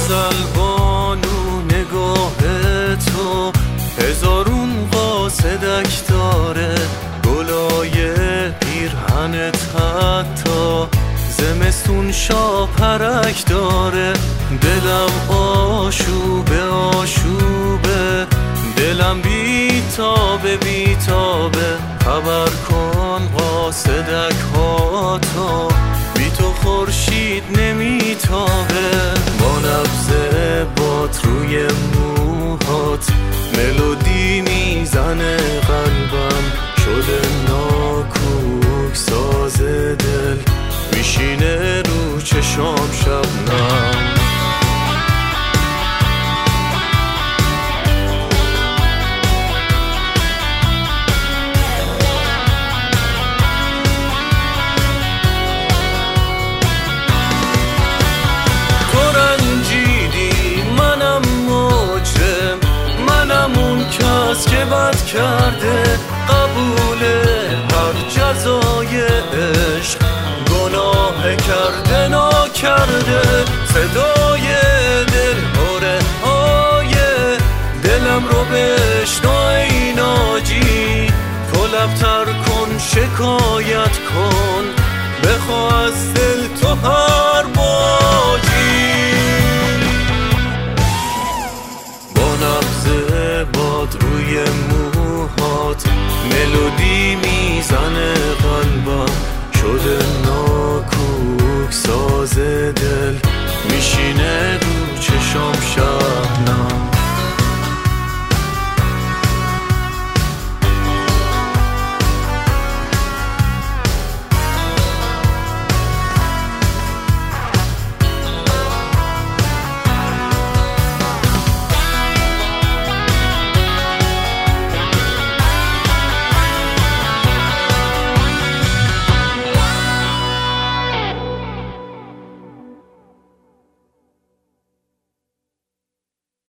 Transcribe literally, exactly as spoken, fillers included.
غزل بانو نگاه تو هزارون قاصدک داره، گلای پیرهنت حتی زمستون شاپرک داره. دلم آشوبه آشوبه، دلم بیتابه بیتابه، خبر کن قاصدک ها تا بی تو خورشید نمیتابه. با نبض باد روی موهات ملودی میزنه قلبم، شده ناکوک ساز دل میشینه رو چشام شبنم. تو رنجیدی منم مجرم، منم اون کس که بد کرده، قبول هر جزای عشق گناه کرده ناکرده. صدای دل هره های دلم رو بشنو ای ناجی، تو لبتر کن شکایت کن، بخوا از دل تو هر